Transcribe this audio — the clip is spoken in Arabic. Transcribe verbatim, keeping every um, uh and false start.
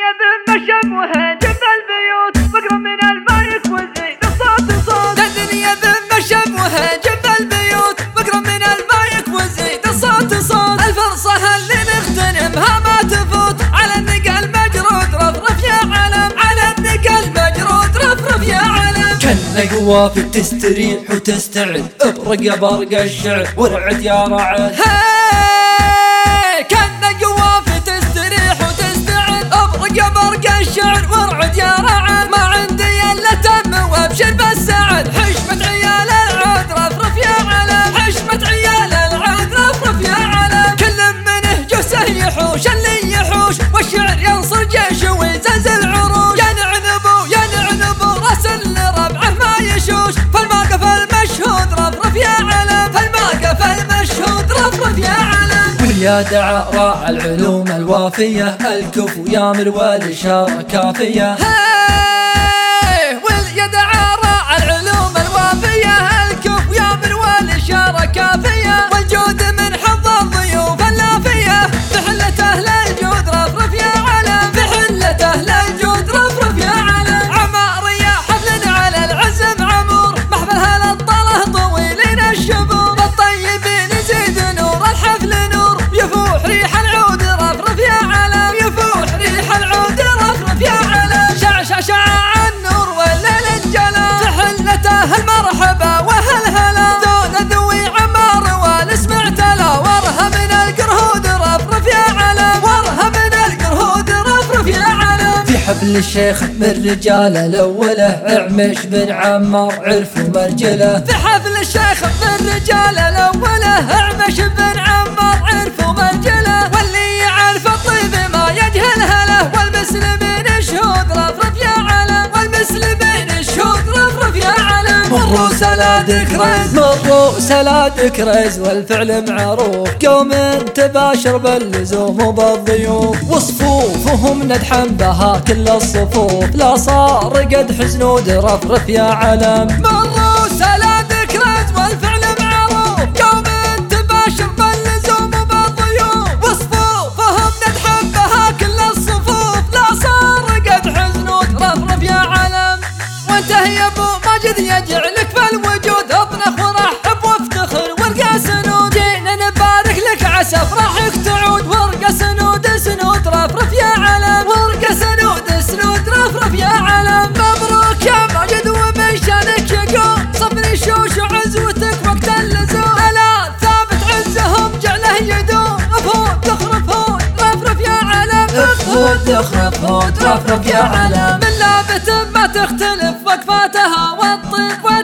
الدنيا ذم شبوها جنب البيوت واقرب من المايك وزيد الصوت صوت. الدنيا ذم شبوها جنب البيوت واقرب من المايك وزيد الصوت صوت. الفرصة اللي نغتنمها ما تفوت على النقل مجرود رفرف يا علم، على النقل مجرود رفرف يا علم. كنا قوافي تستريح وتستعد ابرق برق الشعر ورعد يا رعد. كنا قوافي تستريح وتستعد ابرق برق الشعر ورعد يا رعد. ما عندي الا تم وابشر بالسعد، حشمة عيال العود رفرف يا علم، حشمة عيال العود رفرف يا علم. كل منه جثه يحوش اللي يحوش والشعر ينصر جيش ويزلزل عروش. يا نعنبو يا نعنبو راس اللي ربعه ما يشوش، فالموقف المشهود رفرف يا علم، فالموقف المشهود رفرف يا علم. ويا دعاء راعى العلوم الوافية الكفو يامر والإشارة كافية. ويا دعاء راعى العلوم الوافية الكفو يامر والإشارة كافية. والجود من حظ الضيوف اللافية بحلة أهل الجود رفرف يا علم، بحلة أهل الجود رفرف يا علم. عمارية حفل على العزم عمور محفل هالطله طويلين الشبور. الطيبين يزيد نور الحفل نور يفوح ريح العود رفرف يا علم، يفوح ريح العود رفرف يا علم. شع شع النور والليل انجلى تحلته المرحبا وهالهلا. ذول ذوي عمار والاسم اعتلى ورها من القرهود رفرف يا علم، ورها من القرهود رفرف يا علم. في حفل الشيخ من رجال الأولة عمش بن عمار عرف ومرجله. في حفل الشيخ من رجال الأولة عمش بن عمار عرف ومرجله. واللي يعرف الطيب ما يجهل هله، والمسلمين شهود رفرف يا علم، والمسلمين شهود رفرف يا علم. مروا سلادك رز مروا سلادك رز والفعل معروف، قوم تباشر باللزوم وبالضيوف. وصفوفهم ندحم بها كل الصفوف، لا صار قد حزنود رفرف يا علم. مروا سلادك رز والفعل معروف، قوم تباشر باللزوم وبالضيوف. وصفوفهم ندحم بها كل الصفوف، لا صار قد حزنود رفرف يا علم. وانت يا ابو ماجد يجعلك في الوجود اطنخ ورحب وافتخر ورقة سنود. جينا نبارك لك عسى افراحك تعود، ورقة سنود سنود رفرف يا علم، ورقة سنود سنود رفرف يا علم. مبروك يا ماجد ومن شانك يقوم صبري شوش وعزوتك وقت اللزوم. الا ثابت عزهم جعله يدوم، افهود تخرف هود رفرف يا علم، افهود تخرف هود رفرف يا علم. من لابت ما تختلف وقفاتها والطيب